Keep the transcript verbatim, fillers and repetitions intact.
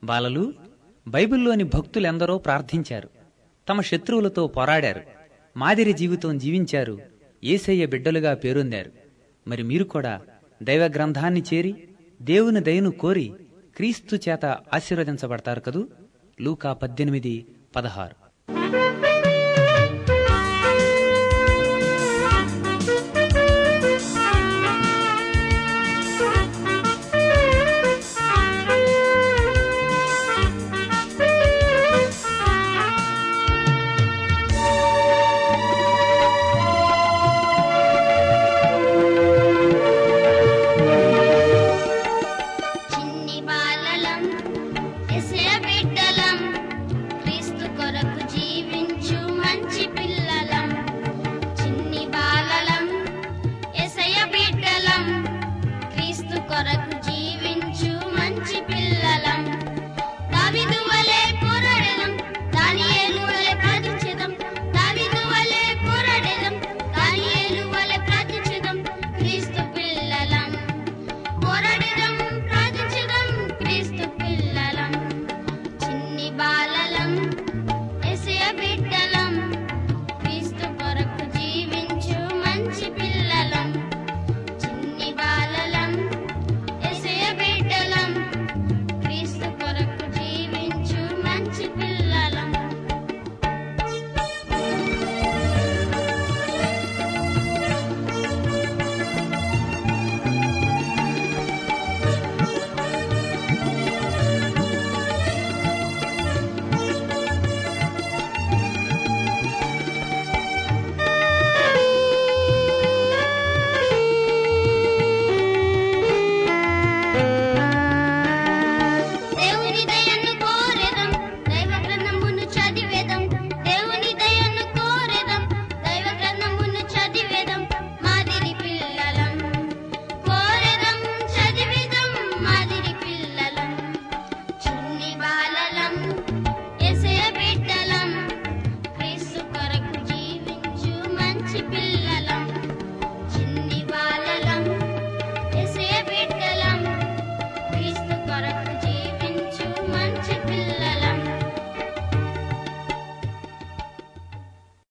బాలలు, బైబిల్లోని భక్తులెందరో ప్రార్థించారు, తమ శత్రువులతో పోరాడారు, మాదిరి జీవితం జీవించారు, యేసయ్య బిడ్డలుగా పేరొందారు. మరి మీరు కూడా దైవ గ్రంథాన్ని చేరి దేవుని దయను కోరి క్రీస్తు చేత ఆశీర్వదించబడతారు కదూ. లూకా పద్దెనిమిది పదహారు.